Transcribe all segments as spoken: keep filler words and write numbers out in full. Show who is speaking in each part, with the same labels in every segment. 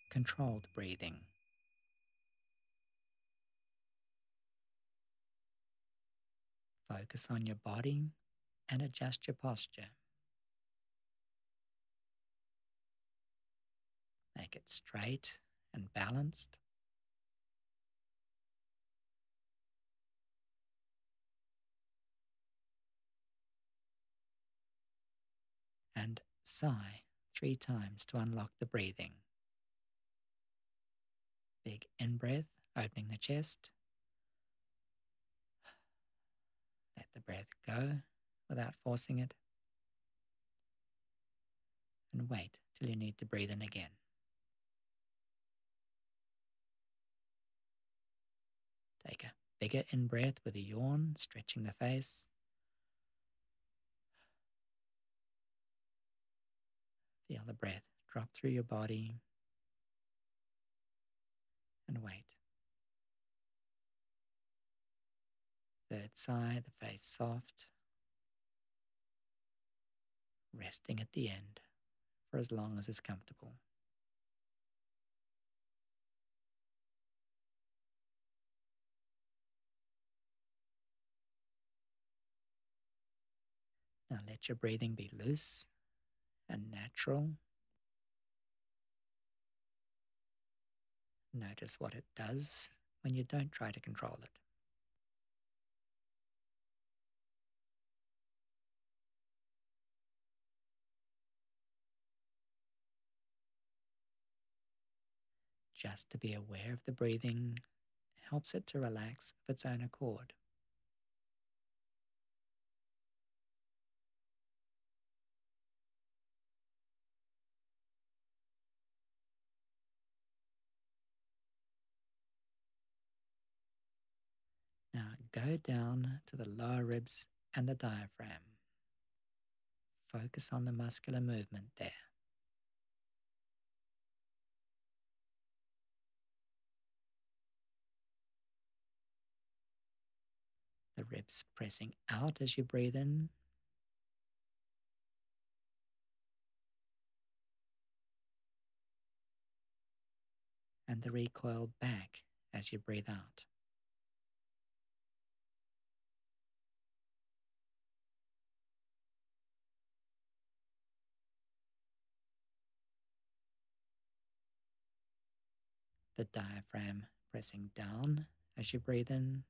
Speaker 1: controlled breathing. Focus on your body and adjust your posture. Make it straight and balanced. And sigh three times to unlock the breathing. Big in-breath, opening the chest. Let the breath go without forcing it. And wait till you need to breathe in again. Take a bigger in-breath with a yawn, stretching the face. Feel the breath drop through your body. And wait. Third sigh, the face soft. Resting at the end for as long as is comfortable. Now let your breathing be loose and natural. Notice what it does when you don't try to control it. Just to be aware of the breathing helps it to relax of its own accord. Now go down to the lower ribs and the diaphragm. Focus on the muscular movement there. The ribs pressing out as you breathe in. And the recoil back as you breathe out. The diaphragm pressing down as you breathe in.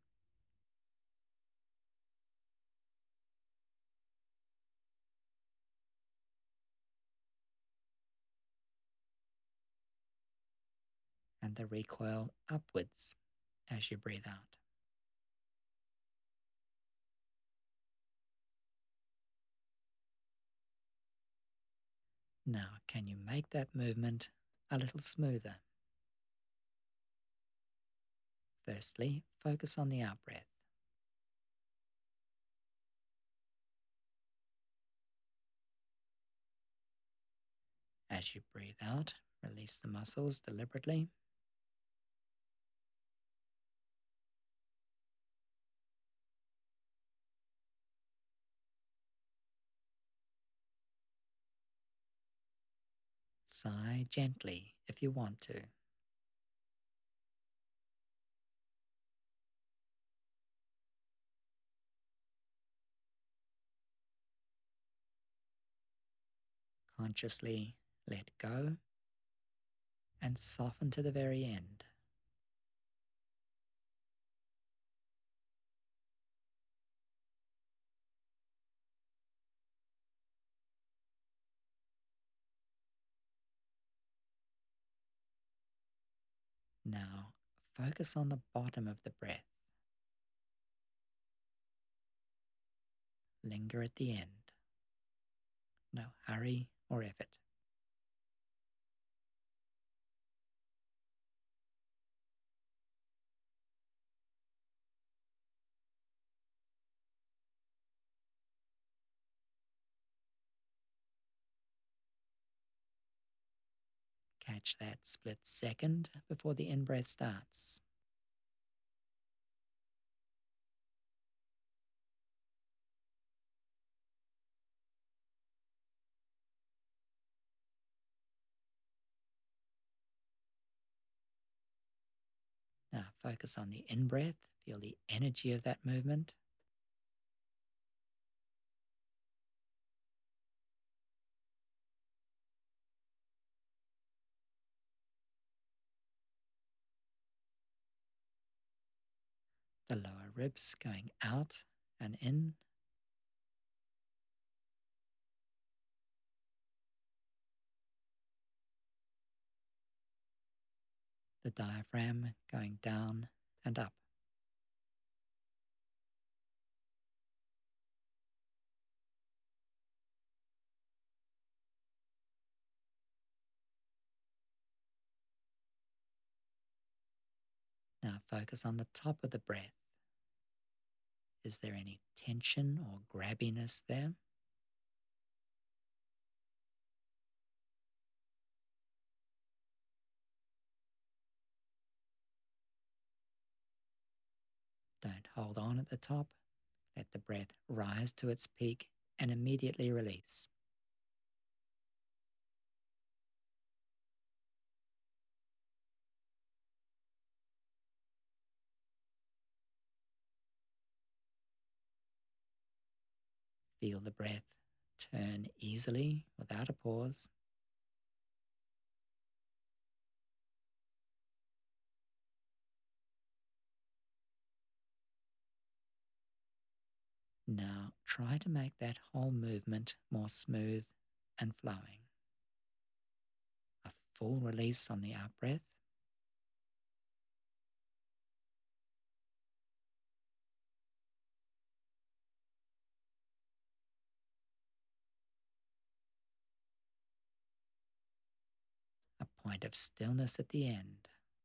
Speaker 1: And the recoil upwards as you breathe out. Now, can you make that movement a little smoother? Firstly, focus on the out-breath. As you breathe out, release the muscles deliberately. Sigh gently if you want to. Consciously let go and soften to the very end. Now, focus on the bottom of the breath. Linger at the end. No hurry or effort. Catch that split second before the in-breath starts. Focus on the in-breath, feel the energy of that movement. The lower ribs going out and in. The diaphragm going down and up. Now focus on the top of the breath. Is there any tension or grabbiness there? Don't hold on at the top. Let the breath rise to its peak and immediately release. Feel the breath turn easily without a pause. Now try to make that whole movement more smooth and flowing. A full release on the out breath. A point of stillness at the end.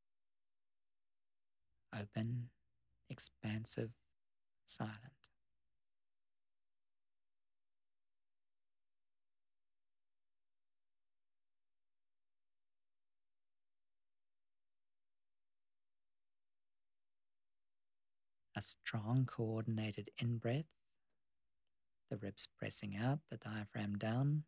Speaker 1: Open, expansive, silent. A strong coordinated in-breath, the ribs pressing out, the diaphragm down.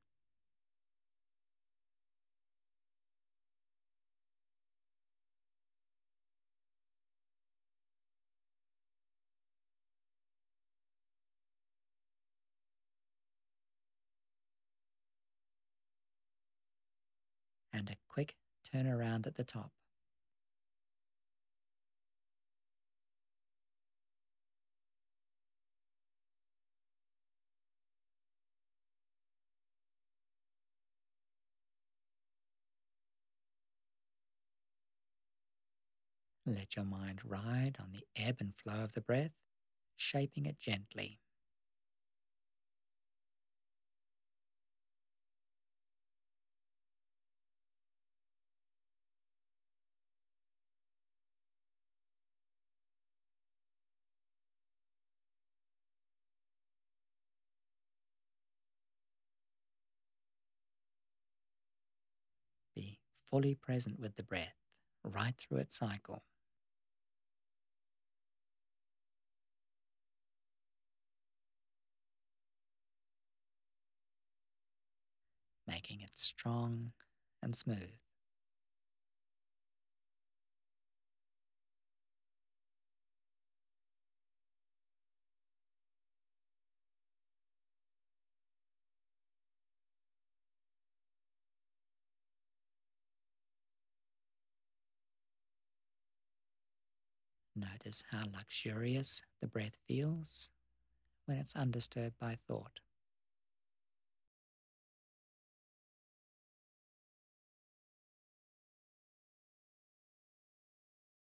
Speaker 1: And a quick turn around at the top. Let your mind ride on the ebb and flow of the breath, shaping it gently. Be fully present with the breath, right through its cycle. Making it strong and smooth. Notice how luxurious the breath feels when it's undisturbed by thought.